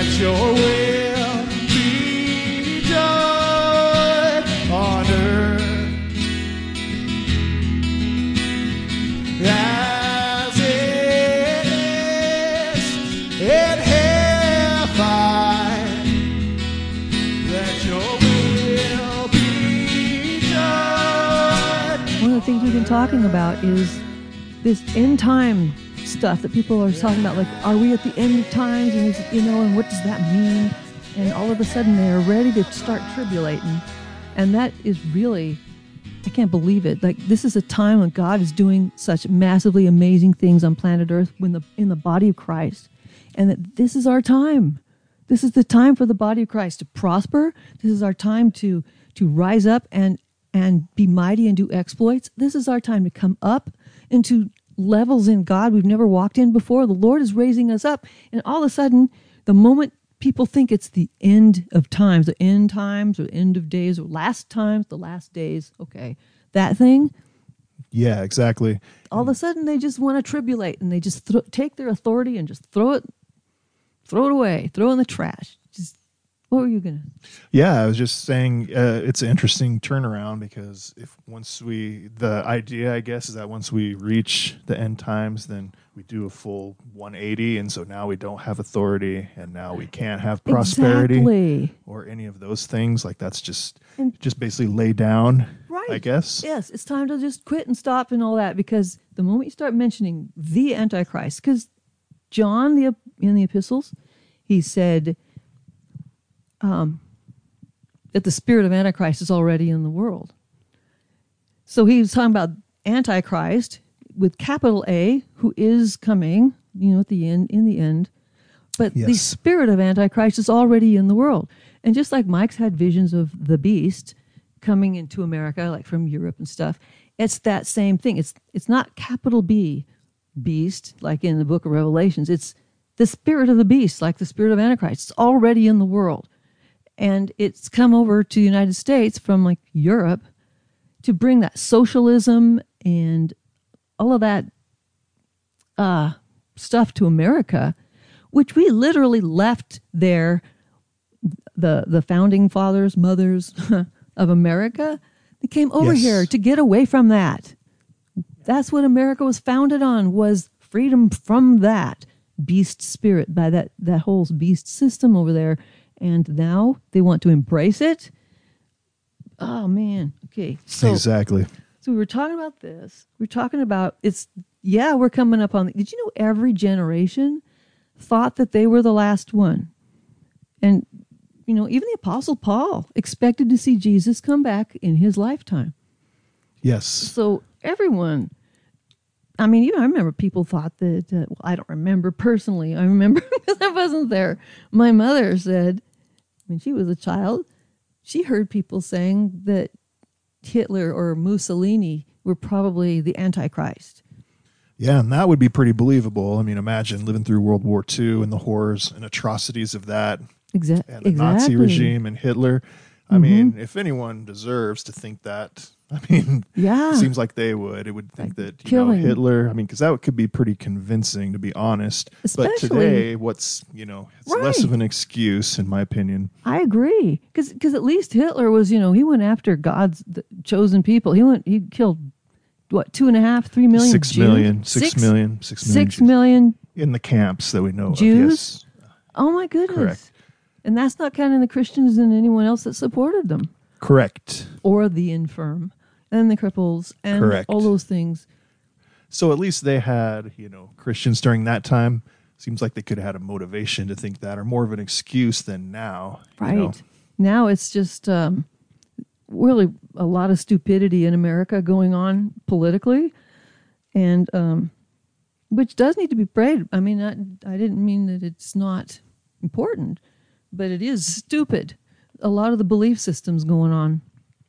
Let your will be done on earth as it is in heaven. Let your will be done. One of the things we've been talking about is this end time stuff that people are talking about, like, are we at the end of times? And and what does that mean? And all of a sudden they are ready to start tribulating. And that is really, I can't believe it. Like, this is a time when God is doing such massively amazing things on planet Earth in the body of Christ. And that this is our time. This is the time for the body of Christ to prosper. This is our time to rise up and be mighty and do exploits. This is our time to come up into levels in God we've never walked in before. The Lord is raising us up. And all of a sudden, the moment people think it's the end of times, the end times or the end of days or last times, the last days, okay, that thing. Yeah, exactly. All of a sudden, they just want to tribulate, and they just take their authority and just throw it away, throw it in the trash. What were you going to? Yeah, I was just saying it's an interesting turnaround, because the idea, I guess, is that once we reach the end times, then we do a full 180. And so now we don't have authority, and now we can't have prosperity or any of those things. Like, that's just basically lay down, right? I guess. Yes, it's time to just quit and stop and all that, because the moment you start mentioning the Antichrist, because John, in the epistles, he said, that the spirit of Antichrist is already in the world. So he was talking about Antichrist with capital A, who is coming, at the end, in the end. But the spirit of Antichrist is already in the world. And just like Mike's had visions of the beast coming into America, like from Europe and stuff, it's that same thing. It's not capital B, beast, like in the book of Revelations. It's the spirit of the beast, like the spirit of Antichrist. It's already in the world. And it's come over to the United States from like Europe to bring that socialism and all of that stuff to America, which we literally left there. The founding fathers, mothers of America, they came over here to get away from that. That's what America was founded on, was freedom from that beast spirit, by that whole beast system over there. And now they want to embrace it. Oh, man. Okay. So, exactly. So we were talking about this. We're talking about we're coming up on. Did you know every generation thought that they were the last one? And, even the Apostle Paul expected to see Jesus come back in his lifetime. Yes. So everyone, I remember people thought that, I don't remember personally. I remember because I wasn't there. My mother said, when she was a child, she heard people saying that Hitler or Mussolini were probably the Antichrist. Yeah, and that would be pretty believable. Imagine living through World War II and the horrors and atrocities of that. Exactly. And the Nazi regime and Hitler. I mean, if anyone deserves to think that, it seems like they would. It would think that, Hitler, because that could be pretty convincing, to be honest. Especially, but today, it's less of an excuse, in my opinion. I agree. Because at least Hitler was, he went after God's chosen people. He killed, 2.5, 3 million 6 Jews? million. 6 million. 6 million in the camps that we know Jews? of, yes. Oh, my goodness. Correct. And that's not counting the Christians and anyone else that supported them. Correct. Or the infirm and the cripples and all those things. So at least they had, Christians during that time. Seems like they could have had a motivation to think that, or more of an excuse than now. Right. Now it's just really a lot of stupidity in America going on politically, and which does need to be prayed. I didn't mean that it's not important, but it is stupid. A lot of the belief systems going on.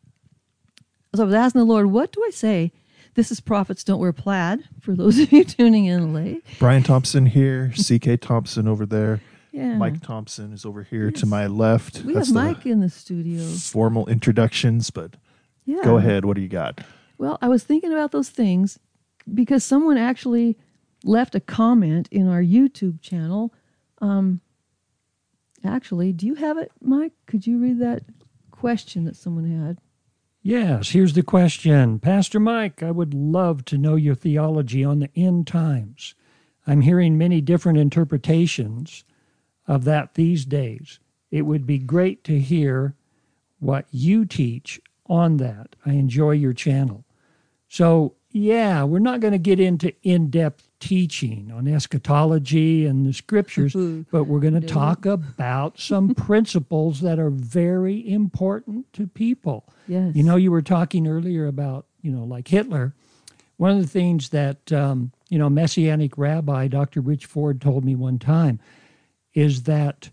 So I was asking the Lord, what do I say? This is Prophets Don't Wear Plaid, for those of you tuning in late. Brian Thompson here, C.K. Thompson over there. Yeah. Mike Thompson is over here to my left. We have Mike in the studio. Formal introductions, but go ahead. What do you got? Well, I was thinking about those things because someone actually left a comment in our YouTube channel actually, do you have it, Mike? Could you read that question that someone had? Yes, here's the question. Pastor Mike, I would love to know your theology on the end times. I'm hearing many different interpretations of that these days. It would be great to hear what you teach on that. I enjoy your channel. So, yeah, we're not going to get into in-depth teaching on eschatology and the scriptures, but we're going to talk about some principles that are very important to people. Yes. You know, you were talking earlier about, like Hitler. One of the things that, Messianic Rabbi Dr. Rich Ford told me one time is that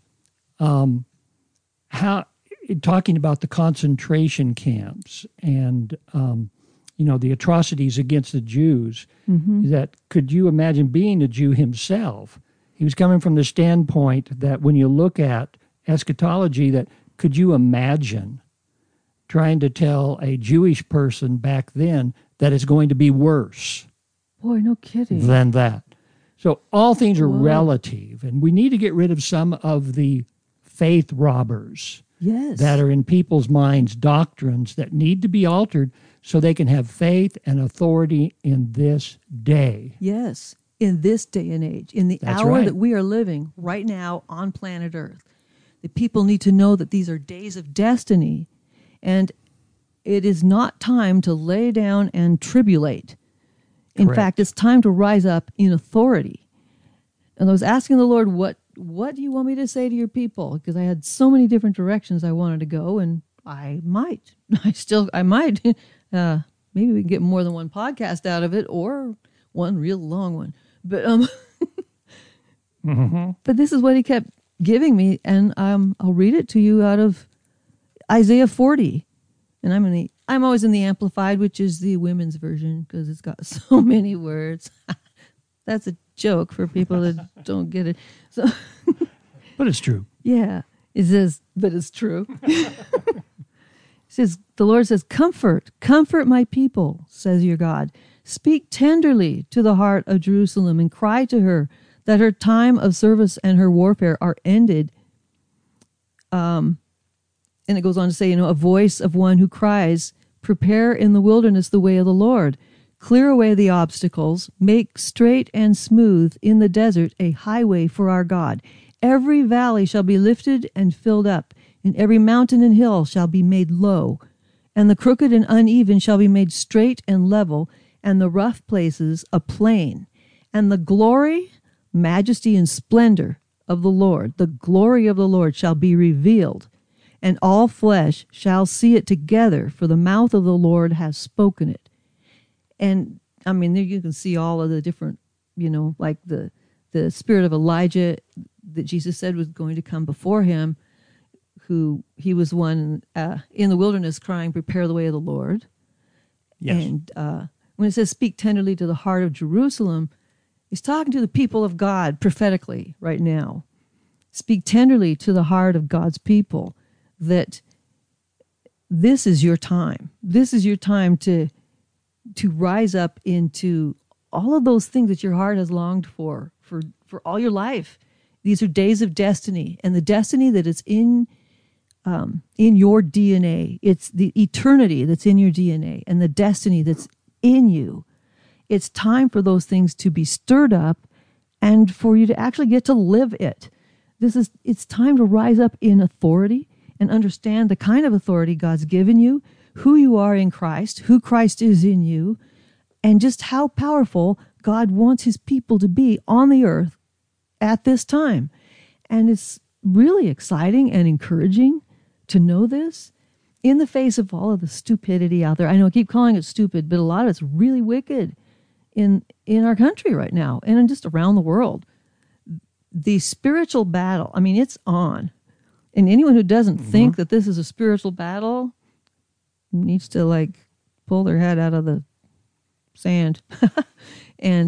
talking about the concentration camps and, the atrocities against the Jews, that could you imagine being a Jew himself? He was coming from the standpoint that when you look at eschatology, that could you imagine trying to tell a Jewish person back then that it's going to be worse Boy, no kidding. than that? So all things are relative, and we need to get rid of some of the faith robbers Yes. that are in people's minds, doctrines that need to be altered so they can have faith and authority in this day. Yes. In this day and age, in the That's hour right. that we are living right now on planet Earth, the people need to know that these are days of destiny, and it is not time to lay down and tribulate. In Correct. fact, it's time to rise up in authority. And I was asking the Lord, what do you want me to say to your people? Because I had so many different directions I wanted to go, and I might. Maybe we can get more than one podcast out of it, or one real long one. But but this is what he kept giving me, and I'll read it to you out of Isaiah 40. And I'm always in the Amplified, which is the women's version, because it's got so many words. That's a joke for people that don't get it. So But it's true. yeah, it says, but it's true. It says, the Lord says, comfort my people, says your God. Speak tenderly to the heart of Jerusalem and cry to her that her time of service and her warfare are ended. And it goes on to say, a voice of one who cries, prepare in the wilderness the way of the Lord. Clear away the obstacles, make straight and smooth in the desert a highway for our God. Every valley shall be lifted and filled up, and every mountain and hill shall be made low, and the crooked and uneven shall be made straight and level, and the rough places a plain. And the glory, majesty, and splendor of the Lord, the glory of the Lord shall be revealed, and all flesh shall see it together, for the mouth of the Lord has spoken it. And, there you can see all of the different, like the spirit of Elijah that Jesus said was going to come before him, who he was one in the wilderness crying, prepare the way of the Lord. Yes. And when it says speak tenderly to the heart of Jerusalem, he's talking to the people of God prophetically right now. Speak tenderly to the heart of God's people that this is your time. This is your time to rise up into all of those things that your heart has longed for all your life. These are days of destiny, and the destiny that is in your DNA. It's the eternity that's in your DNA and the destiny that's in you. It's time for those things to be stirred up and for you to actually get to live it. It's time to rise up in authority and understand the kind of authority God's given you, who you are in Christ, who Christ is in you, and just how powerful God wants his people to be on the earth at this time. And it's really exciting and encouraging to know this in the face of all of the stupidity out there. I know I keep calling it stupid, but a lot of it's really wicked in our country right now and just around the world. The spiritual battle, it's on. And anyone who doesn't think that this is a spiritual battle needs to pull their head out of the sand and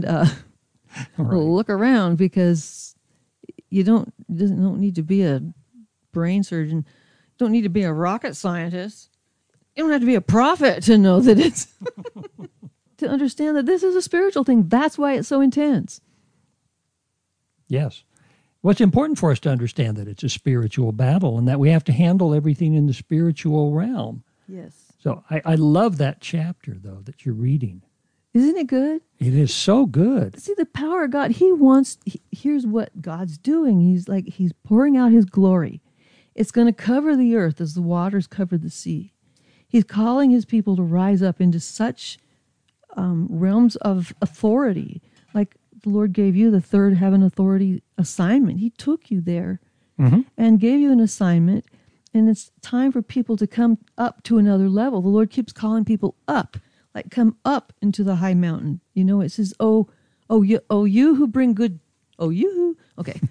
look around, because you don't need to be a brain surgeon, don't need to be a rocket scientist, you don't have to be a prophet to know that it's to understand that this is a spiritual thing. That's why it's so intense. Yes. Well, it's important for us to understand that it's a spiritual battle and that we have to handle everything in the spiritual realm. Yes. So I love that chapter, though, that you're reading. Isn't it good? It is so good. See, the power of God, here's what God's doing. He's pouring out his glory. It's going to cover the earth as the waters cover the sea. He's calling his people to rise up into such realms of authority. Like the Lord gave you the third heaven authority assignment. He took you there and gave you an assignment. And it's time for people to come up to another level. The Lord keeps calling people up, like come up into the high mountain. You know, it says, oh, you who bring good, you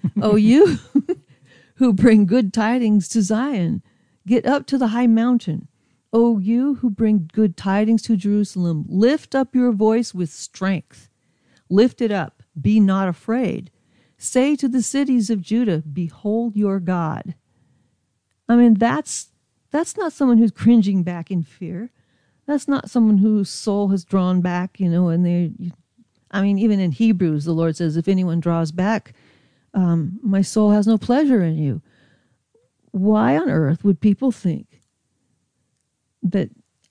who bring good tidings to Zion, get up to the high mountain. O you who bring good tidings to Jerusalem, lift up your voice with strength. Lift it up, be not afraid. Say to the cities of Judah, behold your God. I mean, that's not someone who's cringing back in fear. That's not someone whose soul has drawn back, and even in Hebrews, the Lord says, if anyone draws back, my soul has no pleasure in you. Why on earth would people think that,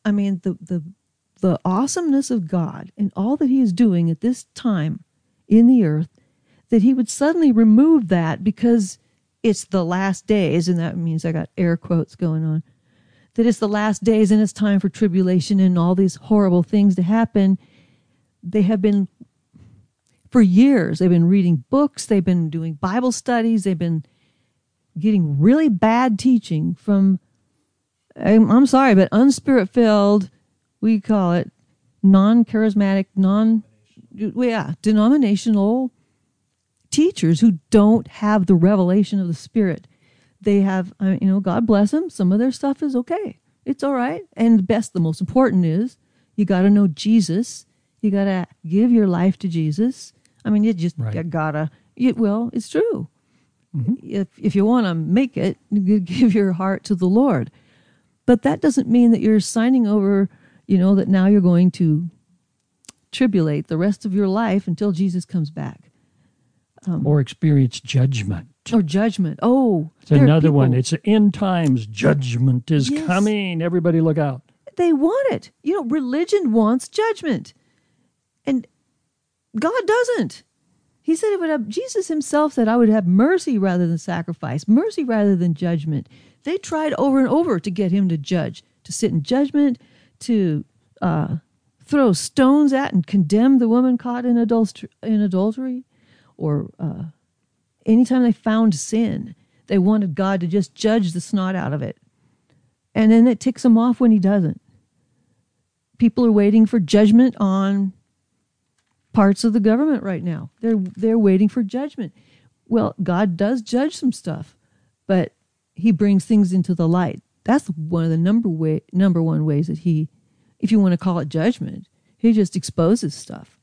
the awesomeness of God and all that he is doing at this time in the earth, that he would suddenly remove that because it's the last days, and that means I got air quotes going on, that it's the last days and it's time for tribulation and all these horrible things to happen. They have been, for years, they've been reading books, they've been doing Bible studies, they've been getting really bad teaching from, I'm sorry, but unspirit-filled, we call it non-charismatic, denominational teachers who don't have the revelation of the Spirit. They have, God bless them, some of their stuff is okay. It's all right. And the most important is you got to know Jesus. You got to give your life to Jesus. You just gotta, it's true. If you want to make it, you give your heart to the Lord. But that doesn't mean that you're signing over, that now you're going to tribulate the rest of your life until Jesus comes back. Or experience judgment. Or judgment. Oh, it's another one. It's end times. Judgment is Yes. coming. Everybody look out. They want it. Religion wants judgment. And God doesn't. He said it would have, Jesus himself said, I would have mercy rather than sacrifice, mercy rather than judgment. They tried over and over to get him to judge, to sit in judgment, to throw stones at and condemn the woman caught in adultery, or anytime they found sin, they wanted God to just judge the snot out of it. And then it ticks him off when he doesn't. People are waiting for judgment on parts of the government right now. They're waiting for judgment. Well, God does judge some stuff, but he brings things into the light. That's one of the number one ways that he, if you want to call it judgment, he just exposes stuff.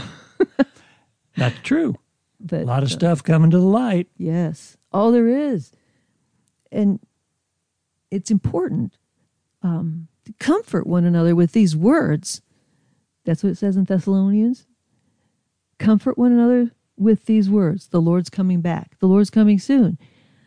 That's true. But, a lot of stuff coming to the light. Yes. Oh, there is. And it's important to comfort one another with these words. That's what it says in Thessalonians. Comfort one another with these words. The Lord's coming back. The Lord's coming soon.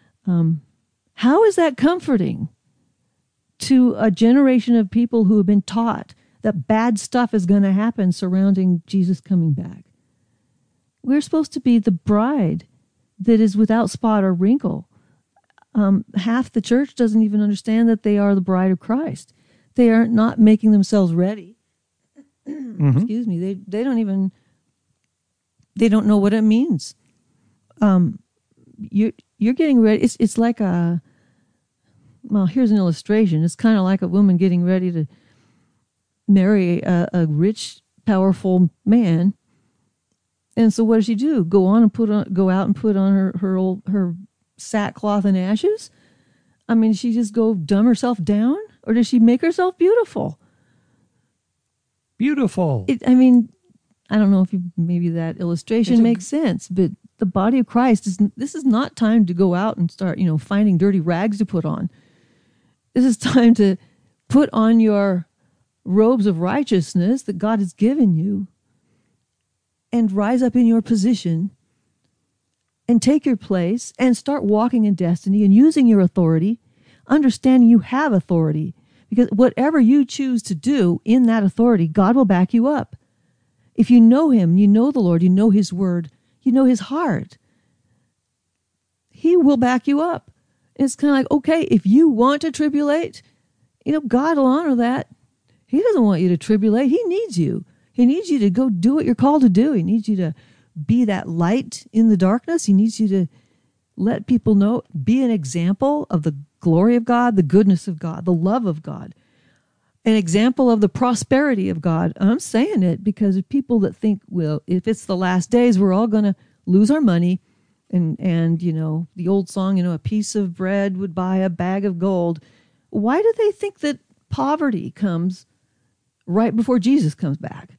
How is that comforting to a generation of people who have been taught that bad stuff is going to happen surrounding Jesus coming back? We're supposed to be the bride that is without spot or wrinkle. Half the church doesn't even understand that they are the bride of Christ. They are not making themselves ready. Excuse me. They don't know what it means. You're getting ready. It's like here's an illustration. It's kind of like a woman getting ready to marry a rich, powerful man. And so what does she do? Go out and put on her sackcloth and ashes? She just go dumb herself down? Or does she make herself beautiful? Beautiful. I don't know if maybe that illustration makes sense, but the body of Christ this is not time to go out and start, finding dirty rags to put on. This is time to put on your robes of righteousness that God has given you and rise up in your position and take your place and start walking in destiny and using your authority, understanding you have authority. Because whatever you choose to do in that authority, God will back you up. If you know him, you know the Lord, you know his word, you know his heart, he will back you up. It's kind of like, okay, if you want to tribulate, God will honor that. He doesn't want you to tribulate. He needs you. He needs you to go do what you're called to do. He needs you to be that light in the darkness. He needs you to let people know, be an example of the glory of God, the goodness of God, the love of God, an example of the prosperity of God. And I'm saying it because of people that think, well, if it's the last days, we're all going to lose our money. And the old song, a piece of bread would buy a bag of gold. Why do they think that poverty comes right before Jesus comes back?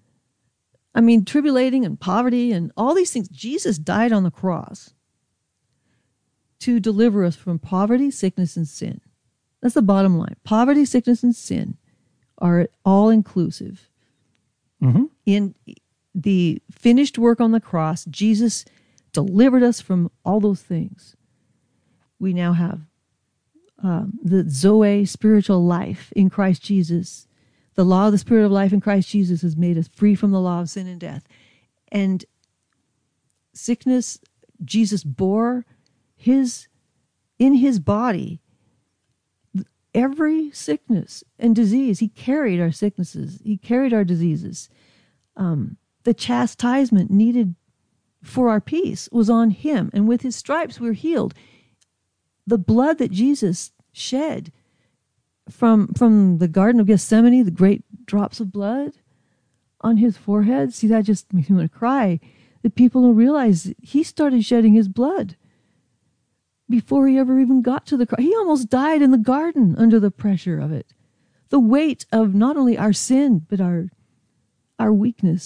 I mean, tribulating and poverty and all these things. Jesus died on the cross to deliver us from poverty, sickness, and sin. That's the bottom line. Poverty, sickness, and sin are all inclusive. Mm-hmm. In the finished work on the cross, Jesus delivered us from all those things. We now have the Zoe spiritual life in Christ Jesus. The law of the Spirit of life in Christ Jesus has made us free from the law of sin and death. And sickness, Jesus bore in his body every sickness and disease. He carried our sicknesses. He carried our diseases. The chastisement needed for our peace was on him, and with his stripes we're healed. The blood that Jesus shed from the Garden of Gethsemane, the great drops of blood on his forehead, see, that just makes me want to cry. That people don't realize that he started shedding his blood before he ever even got to the cross. He almost died in the garden under the pressure of it. The weight of not only our sin, but our weakness,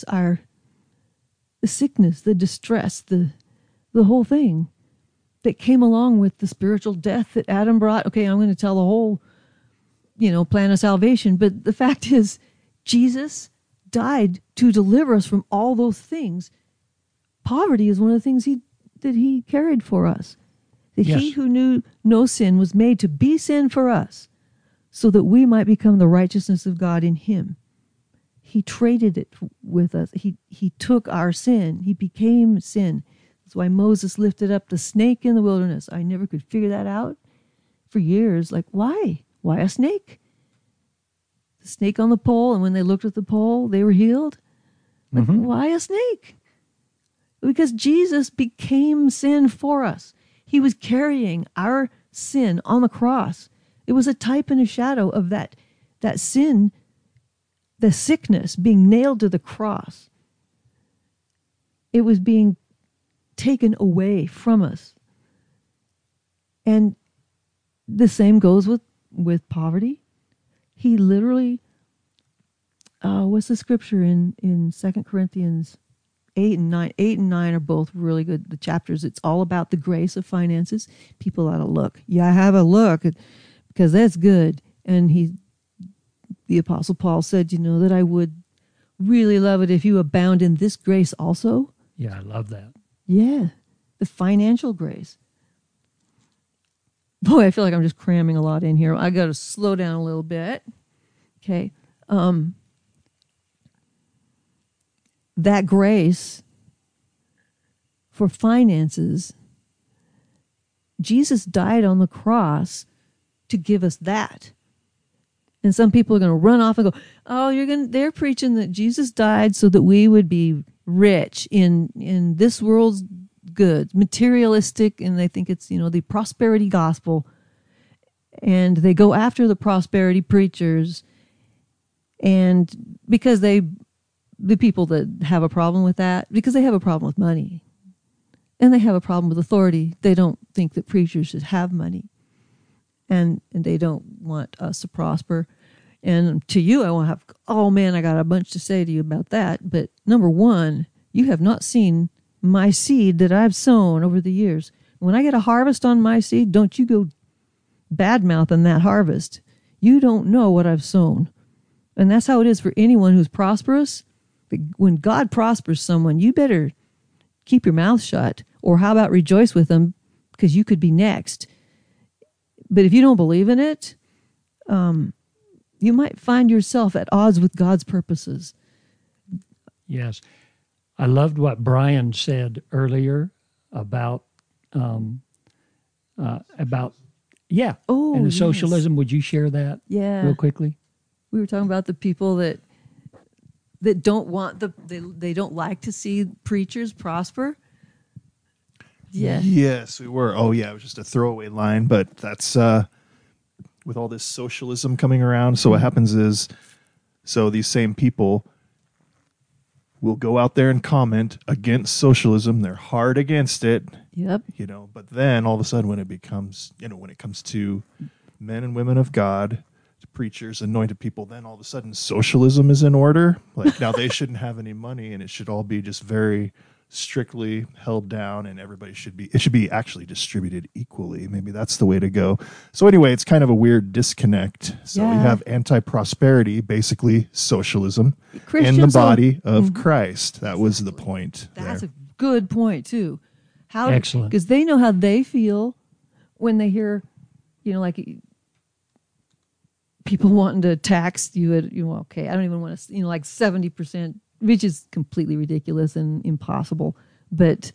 the sickness, the distress, the whole thing that came along with the spiritual death that Adam brought. Okay, I'm going to tell the whole, plan of salvation. But the fact is, Jesus died to deliver us from all those things. Poverty is one of the things that he carried for us. That Yes. he who knew no sin was made to be sin for us, so that we might become the righteousness of God in him. He traded it with us. He took our sin. He became sin. That's why Moses lifted up the snake in the wilderness. I never could figure that out for years. Like, why? Why a snake? The snake on the pole, and when they looked at the pole, they were healed. Like, why a snake? Because Jesus became sin for us. He was carrying our sin on the cross. It was a type and a shadow of that sin, the sickness being nailed to the cross. It was being taken away from us. And the same goes with poverty. He literally, what's the scripture in 2 Corinthians 8 and 9? 8 and 9 are both really good. The chapters, it's all about the grace of finances. People ought to look. Yeah, have a look, because that's good. And the Apostle Paul said, that I would really love it if you abound in this grace also. Yeah, I love that. Yeah, the financial grace. Boy, I feel like I'm just cramming a lot in here. I got to slow down a little bit. Okay. That grace for finances, Jesus died on the cross to give us that. And some people are going to run off and go, oh, they're preaching that Jesus died so that we would be rich in this world's goods, materialistic, and they think it's, the prosperity gospel. And they go after the prosperity preachers. And because the people that have a problem with that, because they have a problem with money and they have a problem with authority, they don't think that preachers should have money. And they don't want us to prosper. And to you, I won't have, I got a bunch to say to you about that. But number one, you have not seen my seed that I've sown over the years. When I get a harvest on my seed, don't you go bad-mouthing that harvest. You don't know what I've sown. And that's how it is for anyone who's prosperous. When God prospers someone, you better keep your mouth shut, Or how about rejoice with them because you could be next? But if you don't believe in it, you might find yourself at odds with God's purposes. Yes. I loved what Brian said earlier about yeah. Oh, and the yes. socialism. Would you share that Yeah. real quickly? We were talking about the people that don't want they don't like to see preachers prosper. Yeah. Yes, we were. Oh, yeah, it was just a throwaway line, but that's with all this socialism coming around. So what happens is, so these same people will go out there and comment against socialism. They're hard against it, Yep. but then all of a sudden when it becomes, when it comes to men and women of God, preachers, anointed people, then all of a sudden socialism is in order. Like now they shouldn't have any money and it should all be just very strictly held down and it should be actually distributed equally. Maybe that's the way to go. So anyway, it's kind of a weird disconnect. So we Yeah. have anti-prosperity, basically socialism, in the Christians body of Christ. That was the point. That's there. a good point too. How Excellent. because they know how they feel when they hear, like people wanting to tax you at okay, I don't even want to like 70%, which is completely ridiculous and impossible. But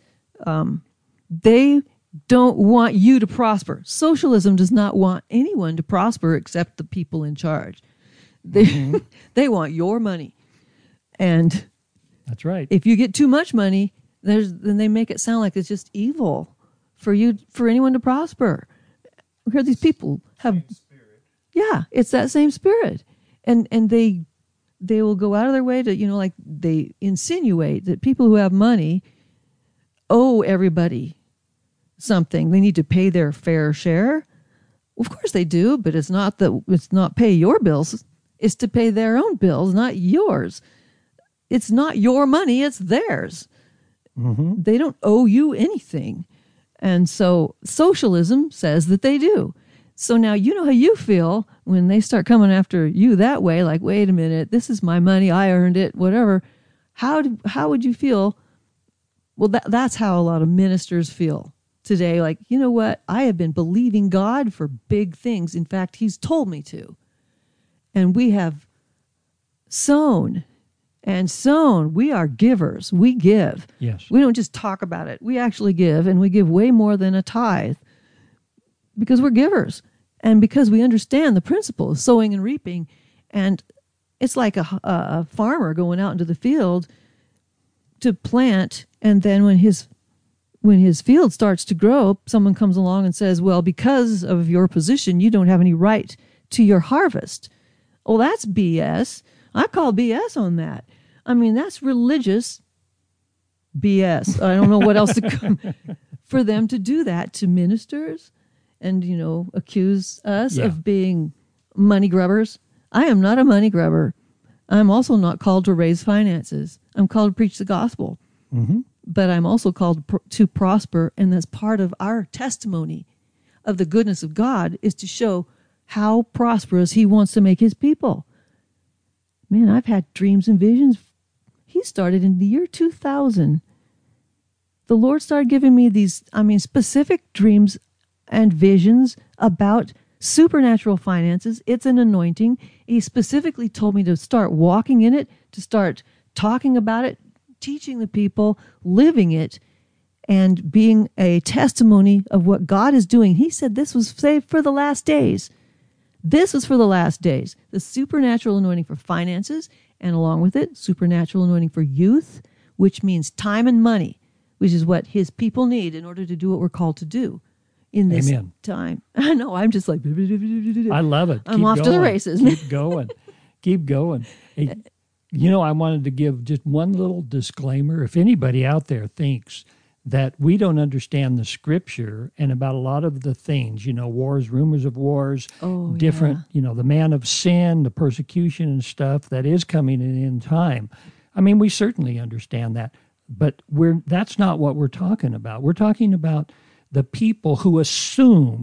they don't want you to prosper. Socialism does not want anyone to prosper except the people in charge. They they want your money, and That's right. if you get too much money, then they make it sound like it's just evil for anyone to prosper. We hear these people have, yeah, it's that same spirit, and they will go out of their way to like they insinuate that people who have money owe everybody something. They need to pay their fair share. Of course they do, but it's not pay your bills. It's to pay their own bills, not yours. It's not your money, it's theirs. Mm-hmm. They don't owe you anything. And so socialism says that they do. So now you know how you feel when they start coming after you that way, like, wait a minute, this is my money, I earned it, whatever. How would you feel? Well, that's how a lot of ministers feel today. Like, you know what? I have been believing God for big things. In fact, he's told me to. And we have sown and sown. We are givers. We give. Yes. We don't just talk about it. We actually give, and we give way more than a tithe because we're givers and because we understand the principle of sowing and reaping. And it's like a farmer going out into the field to plant, and then when his field starts to grow, someone comes along and says, well, because of your position, you don't have any right to your harvest. Well, that's BS. I call BS on that. I mean, that's religious BS. I don't know what else to come for them to do that to ministers and, accuse us of being money grubbers. I am not a money grubber. I'm also not called to raise finances. I'm called to preach the gospel. Mm-hmm. But I'm also called to prosper, and that's part of our testimony of the goodness of God is to show how prosperous he wants to make his people. Man, I've had dreams and visions. He started in the year 2000. The Lord started giving me these, specific dreams and visions about supernatural finances. It's an anointing. He specifically told me to start walking in it, to start talking about it, teaching the people, living it, and being a testimony of what God is doing. He said this was saved for the last days. This is for the last days. The supernatural anointing for finances, and along with it, supernatural anointing for youth, which means time and money, which is what his people need in order to do what we're called to do in this Amen. time. I know, I'm just like... I love it. I'm Keep off to the going. races. Keep going. Keep going. Hey, I wanted to give just one little disclaimer. If anybody out there thinks that we don't understand the scripture and about a lot of the things, wars, rumors of wars, different, the man of sin, the persecution and stuff that is coming in time. We certainly understand that, but that's not what we're talking about. We're talking about the people who assume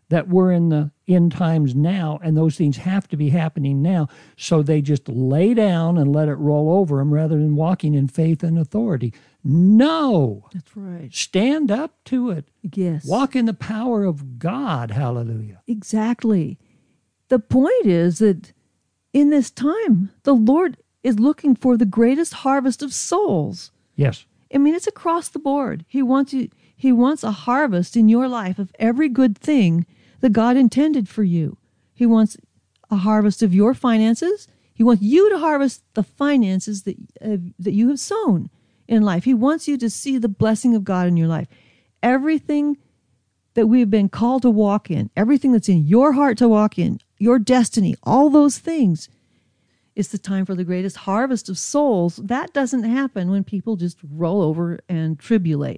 that we're in the end times now, and those things have to be happening now. So they just lay down and let it roll over them rather than walking in faith and authority. No. That's right. Stand up to it. Yes. Walk in the power of God. Hallelujah. Exactly. The point is that in this time, the Lord is looking for the greatest harvest of souls. Yes. I mean, it's across the board. He wants a harvest in your life of every good thing that God intended for you. He wants a harvest of your finances. He wants you to harvest the finances that you have sown in life. He wants you to see the blessing of God in your life. Everything that we've been called to walk in, everything that's in your heart to walk in, your destiny, all those things, it's the time for the greatest harvest of souls. That doesn't happen when people just roll over and tribulate.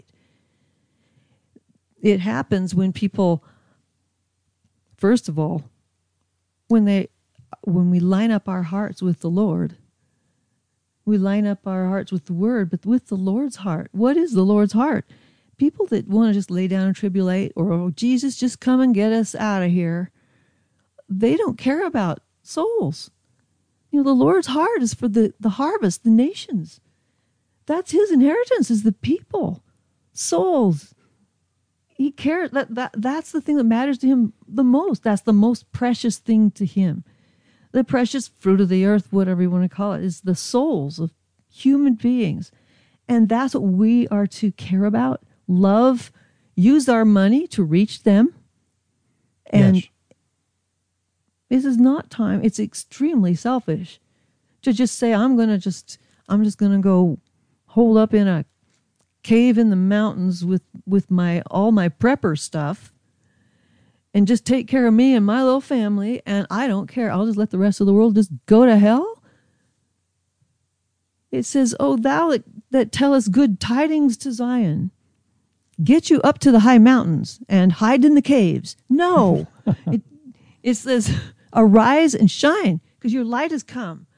It happens when people, first of all, when we line up our hearts with the Lord. We line up our hearts with the Word, but with the Lord's heart. What is the Lord's heart? People that want to just lay down and tribulate, or, oh, Jesus, just come and get us out of here, they don't care about souls. You know, the Lord's heart is for the harvest, the nations. That's his inheritance, is the people, souls. He cares. That's the thing that matters to him the most. That's the most precious thing to him. The precious fruit of the earth, whatever you want to call it, is the souls of human beings. And that's what we are to care about, love, use our money to reach them. And Yes. this is not time. It's extremely selfish to just say, I'm just going to go hole up in a cave in the mountains with all my prepper stuff and just take care of me and my little family, and I don't care. I'll just let the rest of the world just go to hell. It says, oh, thou that tellest good tidings to Zion, get you up to the high mountains and hide in the caves. No. It says, arise and shine, because your light has come.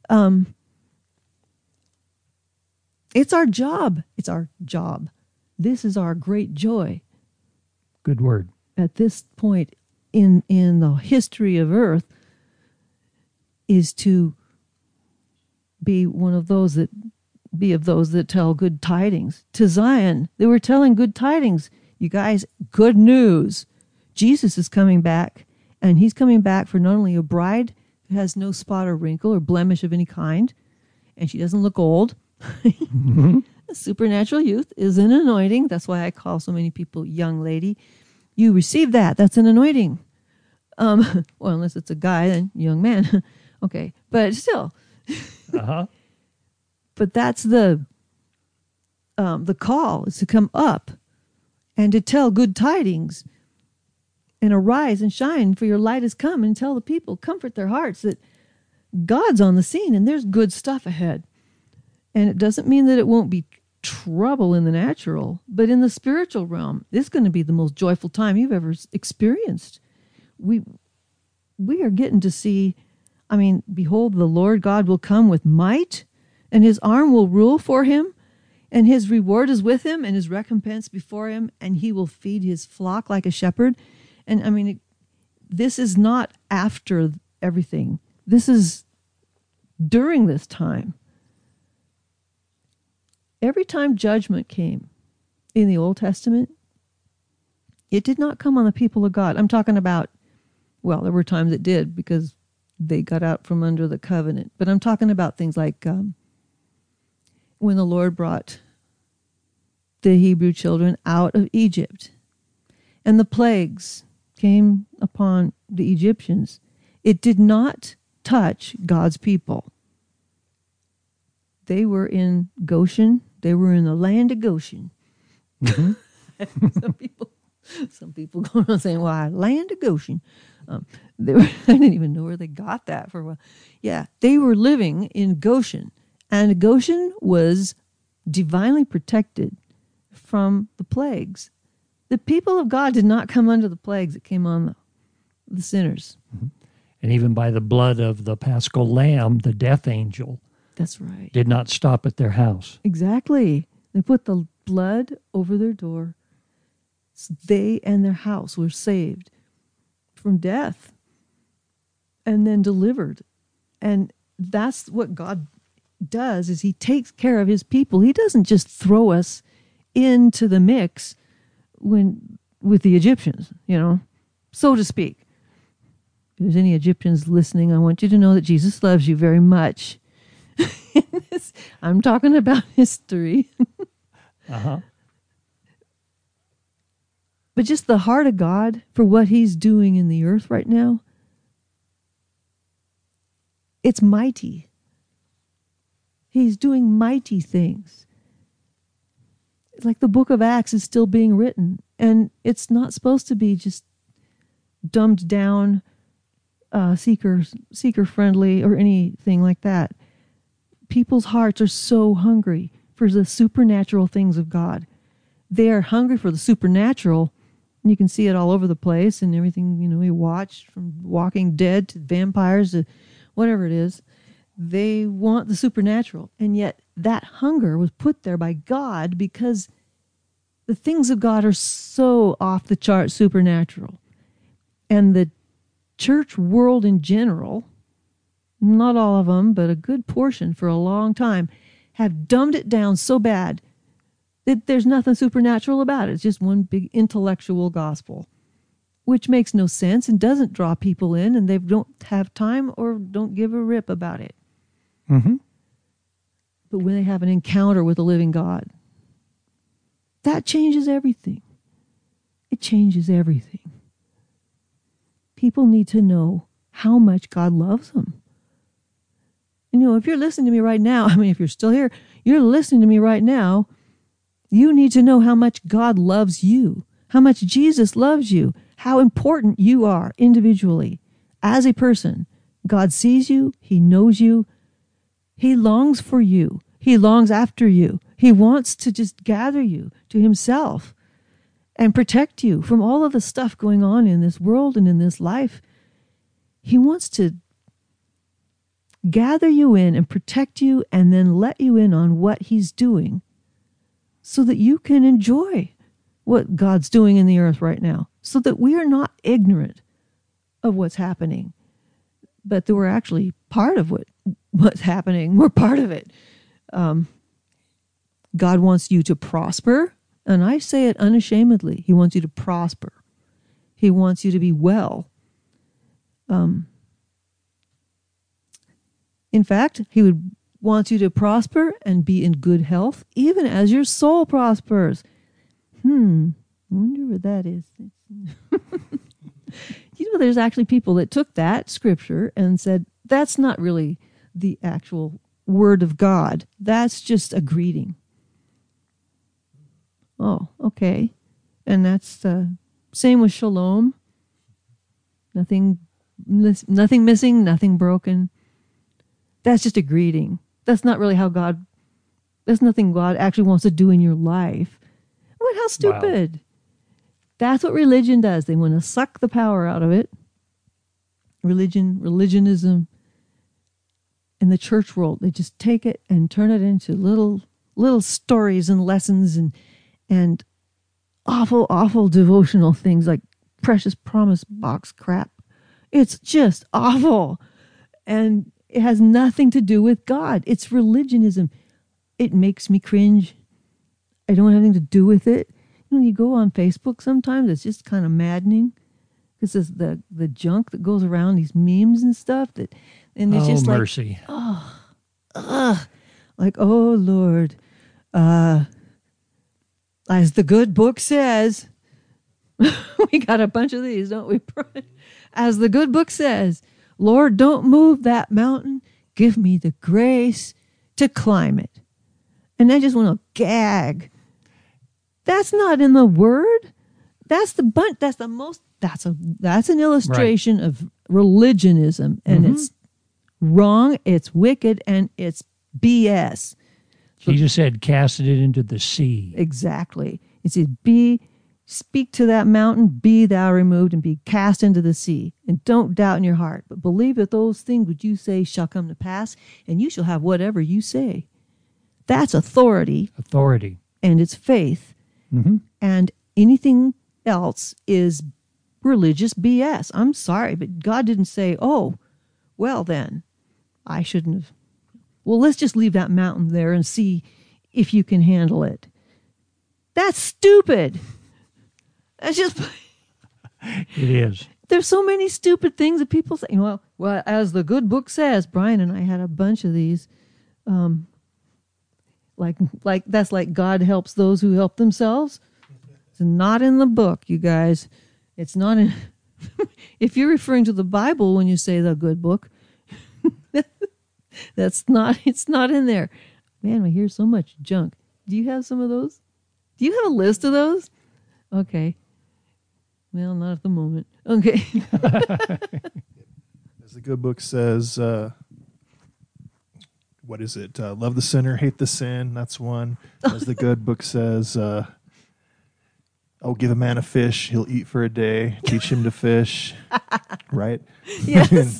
It's our job. It's our job. This is our great joy. Good word. At this point in the history of earth, is to be of those that tell good tidings. To Zion, they were telling good tidings. You guys, good news. Jesus is coming back, and he's coming back for not only a bride who has no spot or wrinkle or blemish of any kind, and she doesn't look old. Supernatural youth is an anointing. That's why I call so many people young lady. You receive that. That's an anointing. Well, unless it's a guy, then young man. Okay, but still. Uh-huh. But that's the call, is to come up and to tell good tidings and arise and shine, for your light has come, and tell the people, comfort their hearts that God's on the scene and there's good stuff ahead. And it doesn't mean that it won't be trouble in the natural, but in the spiritual realm, it's going to be the most joyful time you've ever experienced. We are getting to see, behold, the Lord God will come with might, and his arm will rule for him, and his reward is with him, and his recompense before him, and he will feed his flock like a shepherd. And this is not after everything. This is during this time. Every time judgment came in the Old Testament, it did not come on the people of God. I'm talking about, well, there were times it did because they got out from under the covenant. But I'm talking about things like when the Lord brought the Hebrew children out of Egypt and the plagues came upon the Egyptians. It did not touch God's people. They were in Goshen. They were in the land of Goshen. Mm-hmm. Some people go around saying, "Why, land of Goshen?" I didn't even know where they got that for a while. Yeah, they were living in Goshen, and Goshen was divinely protected from the plagues. The people of God did not come under the plagues that came on the sinners. Mm-hmm. And even by the blood of the Paschal Lamb, the death angel, that's right, did not stop at their house. Exactly. They put the blood over their door. They and their house were saved. from death and then delivered. And that's what God does, is he takes care of his people. He doesn't just throw us into the mix with the Egyptians, so to speak. If there's any Egyptians listening, I want you to know that Jesus loves you very much. I'm talking about history. Uh-huh. But just the heart of God for what he's doing in the earth right now, it's mighty. He's doing mighty things. It's like the book of Acts is still being written, and it's not supposed to be just dumbed down, seeker friendly or anything like that. People's hearts are so hungry for the supernatural things of God. They are hungry for the supernatural, and you can see it all over the place and everything, you watch, from Walking Dead to vampires to whatever it is. They want the supernatural, and yet that hunger was put there by God because the things of God are so off the chart supernatural. And the church world in general, not all of them, but a good portion for a long time, have dumbed it down so bad that there's nothing supernatural about it. It's just one big intellectual gospel, which makes no sense and doesn't draw people in, and they don't have time or don't give a rip about it. Mm-hmm. But when they have an encounter with the living God, that changes everything. It changes everything. People need to know how much God loves them. If you're listening to me right now, if you're still here, you're listening to me right now, you need to know how much God loves you, how much Jesus loves you, how important you are individually as a person. God sees you. He knows you. He longs for you. He longs after you. He wants to just gather you to himself and protect you from all of the stuff going on in this world and in this life. He wants to gather you in and protect you and then let you in on what he's doing so that you can enjoy what God's doing in the earth right now, so that we are not ignorant of what's happening, but that we're actually part of what's happening. We're part of it. God wants you to prosper, and I say it unashamedly. He wants you to prosper. He wants you to be well. In fact, he would want you to prosper and be in good health, even as your soul prospers. I wonder what that is. There's actually people that took that scripture and said, that's not really the actual word of God. That's just a greeting. Oh, okay. And that's same with shalom. Nothing missing, nothing broken. That's just a greeting. That's not really how that's nothing God actually wants to do in your life. What? How stupid. Wow. That's what religion does. They want to suck the power out of it. Religionism, in the church world, they just take it and turn it into little stories and lessons and awful devotional things like precious promise box crap. It's just awful. And it has nothing to do with God. It's religionism. It makes me cringe. I don't have anything to do with it. You go on Facebook sometimes, it's just kind of maddening. Because it's the junk that goes around, these memes and stuff. And it's just mercy. Like, oh, Lord. As the good book says, we got a bunch of these, don't we? As the good book says, Lord, don't move that mountain. Give me the grace to climb it. And I just want to gag. That's not in the word. That's an illustration of religionism, and it's wrong, it's wicked, and it's BS. Jesus said, cast it into the sea. Exactly. It says, speak to that mountain, be thou removed, and be cast into the sea. And don't doubt in your heart, but believe that those things which you say shall come to pass, and you shall have whatever you say. That's authority. Authority. And it's faith. Mm-hmm. And anything else is religious BS. I'm sorry, but God didn't say, oh, well then, I shouldn't have. Well, let's just leave that mountain there and see if you can handle it. That's stupid. That's just... It is. There's so many stupid things that people say. Well, as the good book says, Brian and I had a bunch of these. Like that's like God helps those who help themselves. It's not in the book, you guys. It's not in. If you're referring to the Bible when you say the good book, that's not. It's not in there. Man, we hear so much junk. Do you have some of those? Do you have a list of those? Okay. Well, not at the moment. Okay. As the good book says, what is it? Love the sinner, hate the sin. That's one. As the good book says, give a man a fish, he'll eat for a day. Teach him to fish. Right? Yes.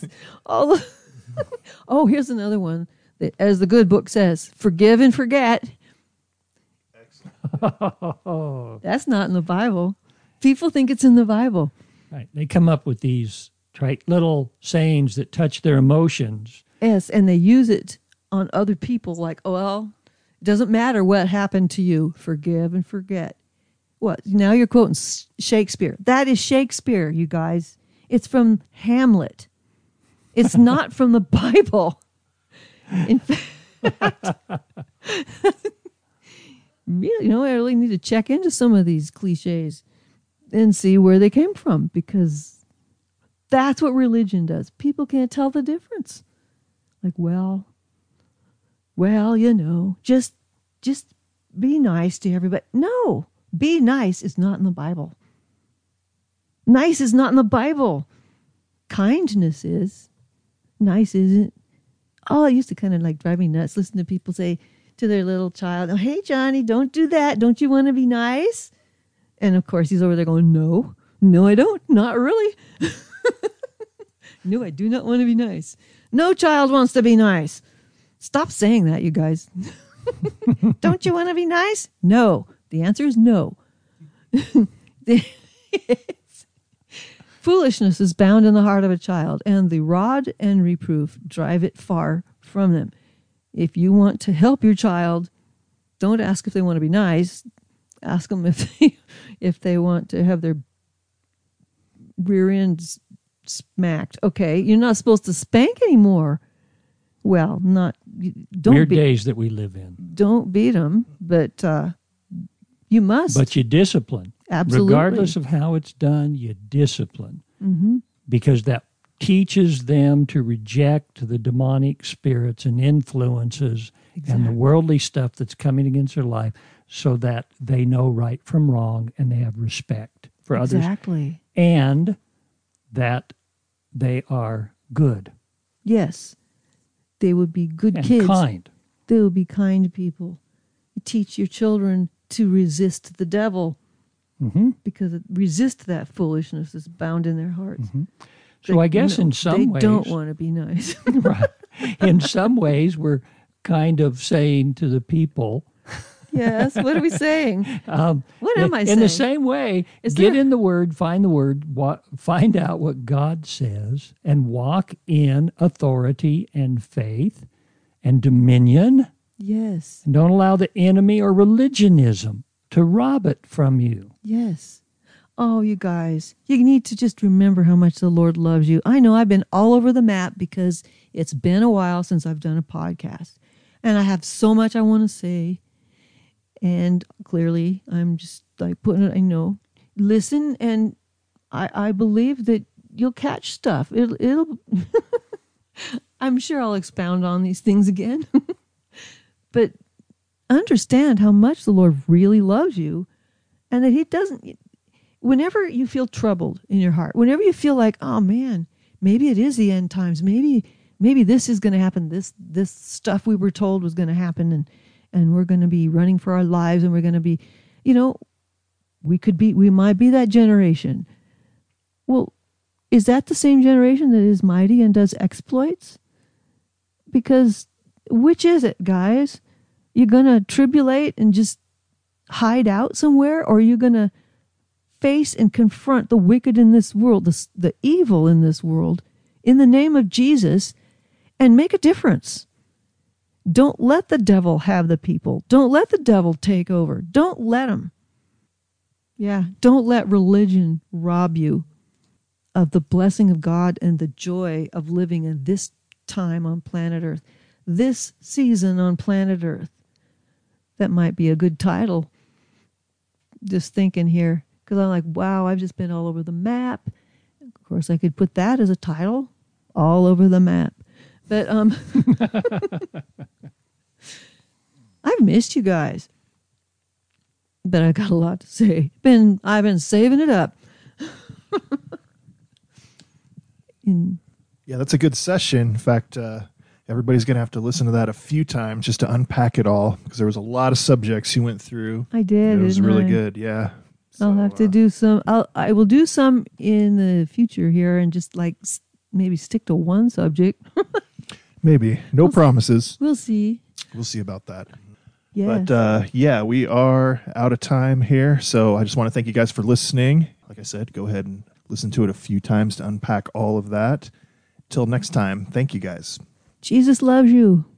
Here's another one. As the good book says, forgive and forget. That's not in the Bible. People think it's in the Bible. Right. They come up with these trite little sayings that touch their emotions. Yes, and they use it on other people like, oh, well, it doesn't matter what happened to you. Forgive and forget. What? Now you're quoting Shakespeare. That is Shakespeare, you guys. It's from Hamlet. It's not from the Bible. In fact, really, I really need to check into some of these cliches and see where they came from, because that's what religion does. People can't tell the difference. Like, well, just be nice to everybody. No, be nice is not in the Bible. Nice is not in the Bible. Kindness is. Nice isn't. Oh, it used to kind of like drive me nuts. Listen to people say to their little child, oh, hey, Johnny, don't do that. Don't you want to be nice? And of course, he's over there going, no, I don't. Not really. No, I do not want to be nice. No child wants to be nice. Stop saying that, you guys. Don't you want to be nice? No. The answer is no. Foolishness is bound in the heart of a child, and the rod and reproof drive it far from them. If you want to help your child, don't ask if they want to be nice. Ask them if they want to have their rear ends smacked. Okay, you're not supposed to spank anymore. Well, don't weird days that we live in. Don't beat them, but you must. But you discipline. Absolutely. Regardless of how it's done, you discipline. Mm-hmm. Because that teaches them to reject the demonic spirits and influences and the worldly stuff that's coming against their life, so that they know right from wrong and they have respect for others. Exactly. And that they are good. Yes. They would be good and kids. Kind. They would be kind people. You teach your children to resist the devil, because resist that foolishness that's bound in their hearts. So I guess in some ways... They don't want to be nice. Right. In some ways, we're kind of saying to the yes, what are we saying? What am I saying? In the same way, get in the Word, find the Word, find out what God says, and walk in authority and faith and dominion. Yes. And don't allow the enemy or religionism to rob it from you. Yes. Oh, you guys, you need to just remember how much the Lord loves you. I know I've been all over the map because it's been a while since I've done a podcast. And I have so much I want to say. And clearly, I'm just like putting it, listen, and I believe that you'll catch stuff. It'll I'm sure I'll expound on these things again. But understand how much the Lord really loves you, and that He doesn't. Whenever you feel troubled in your heart, whenever you feel like, oh man, maybe it is the end times, maybe this is going to happen, this stuff we were told was going to happen, and we're going to be running for our lives, and we're going to be, we might be that generation. Well, is that the same generation that is mighty and does exploits? Because which is it, guys? You're going to tribulate and just hide out somewhere, or are you going to face and confront the wicked in this world, the evil in this world, in the name of Jesus, and make a difference. Don't let the devil have the people. Don't let the devil take over. Don't let him. Yeah, don't let religion rob you of the blessing of God and the joy of living in this time on planet Earth, this season on planet Earth. That might be a good title. Just thinking here, because I'm like, wow, I've just been all over the map. Of course, I could put that as a title, all over the map. But I've missed you guys. But I got a lot to say. I've been saving it up. Yeah, that's a good session. In fact, everybody's going to have to listen to that a few times just to unpack it all, because there was a lot of subjects you went through. I did. It was really I? good. Yeah. I'll have to do some. I will do some in the future here, and just like maybe stick to one subject. Maybe. No promises. We'll see. We'll see about that. Yeah. But yeah, we are out of time here. So I just want to thank you guys for listening. Like I said, go ahead and listen to it a few times to unpack all of that. Till next time, thank you guys. Jesus loves you.